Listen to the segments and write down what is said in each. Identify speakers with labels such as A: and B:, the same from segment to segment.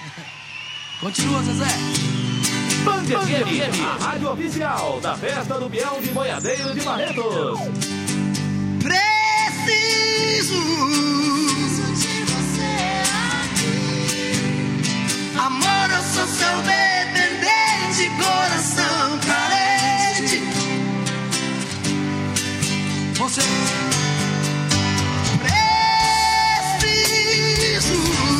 A: Continua, Zezé.
B: Band FM, a rádio oficial da Festa do Peão de Boiadeiro de Barretos.
C: Preciso de você aqui. Amor, eu sou seu dependente, coração carente.
A: Você.
C: Preciso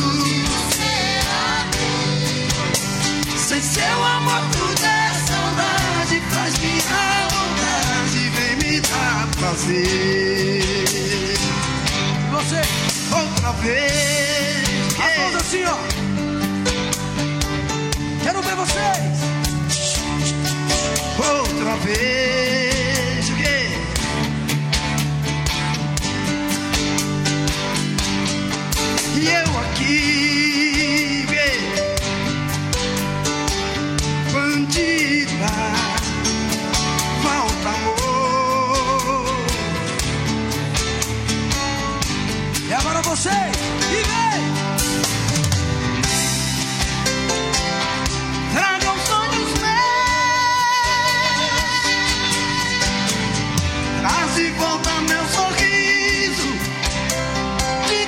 C: sem seu amor tudo é saudade. Faz minha vontade, vem me dar prazer.
A: Você.
C: Outra vez.
A: As mãos assim, ó. Quero ver vocês.
C: Outra vez. O quê? E eu aqui, bandida, falta amor.
A: E agora vocês. E vem.
C: Tragam sonhos meus, traz de volta meu sorriso de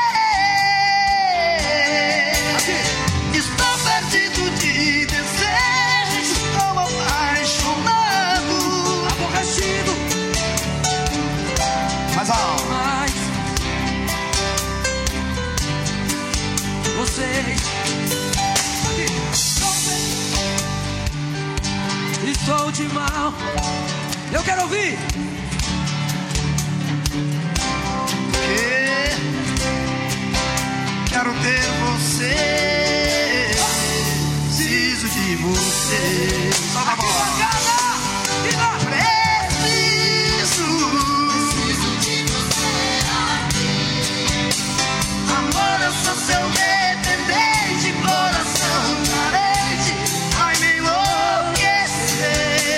C: ter. Estou perdido de desejo, estou apaixonado,
A: Aborrecido.
C: mas ó,
A: Mas vocês. Estou de mal. Eu quero ouvir.
C: que quero ter você, preciso de você. Solta a bola. Preciso de você aqui. Amor, eu sou seu dependente, coração carente, vai me enlouquecer.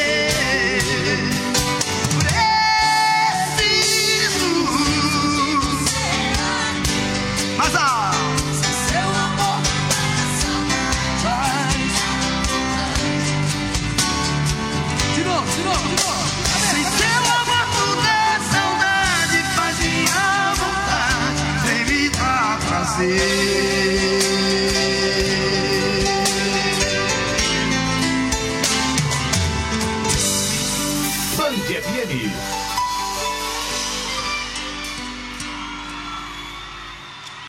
C: Preciso, mas ó,
A: Seu amor faz. De novo.
C: sem seu amor tudo é saudade, faz minha vontade, vem me dar prazer.